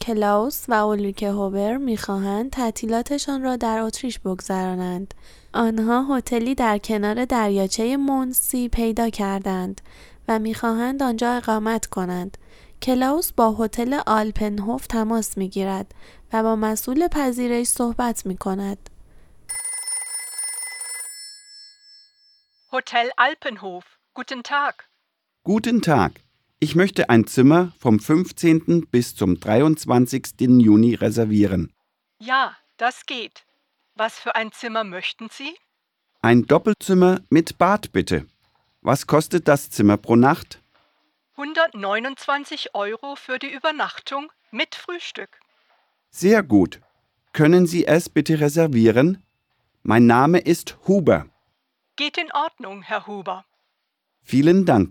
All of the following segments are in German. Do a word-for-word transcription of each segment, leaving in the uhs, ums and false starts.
کلاوس و اولیکه هوبر می‌خواهند تعطیلاتشان را در اتریش بگذرانند. آنها هتلی در کنار دریاچه مونسی پیدا کردند و می‌خواهند آنجا اقامت کنند. کلاوس با هتل آلپنهوف تماس می‌گیرد و با مسئول پذیرش صحبت می‌کند. Hotel Alpenhof. Guten Tag. Guten Tag. Ich möchte ein Zimmer vom fünfzehnten bis zum dreiundzwanzigsten Juni reservieren. Ja, das geht. Was für ein Zimmer möchten Sie? Ein Doppelzimmer mit Bad bitte. Was kostet das Zimmer pro Nacht? hundertneunundzwanzig Euro für die Übernachtung mit Frühstück. Sehr gut. Können Sie es bitte reservieren? Mein Name ist Huber. Geht in Ordnung, Herr Huber. Vielen Dank.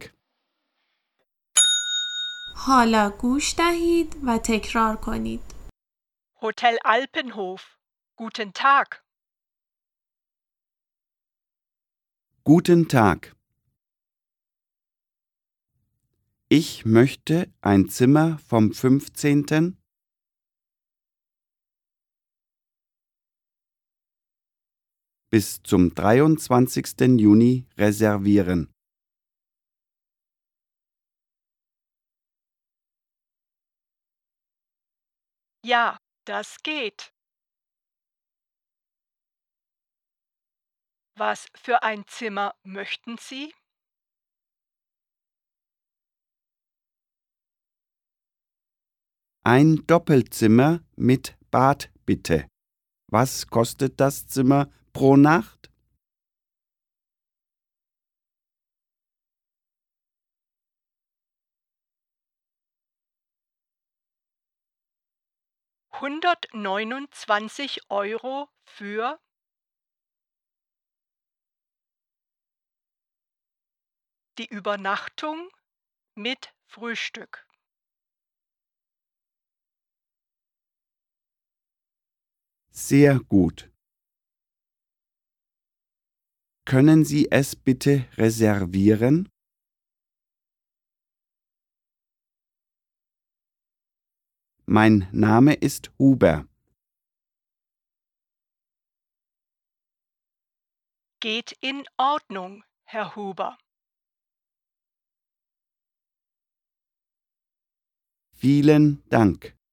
حالا گوش دهید و تکرار کنید. Hotel Alpenhof. Guten Tag. Guten Tag. Ich möchte ein Zimmer vom fünfzehnten bis zum dreiundzwanzigsten Juni reservieren. Ja, das geht. Was für ein Zimmer möchten Sie? Ein Doppelzimmer mit Bad bitte. Was kostet das Zimmer pro Nacht? hundertneunundzwanzig Euro für die Übernachtung mit Frühstück. Sehr gut. Können Sie es bitte reservieren? Mein Name ist Huber. Geht in Ordnung, Herr Huber. Vielen Dank.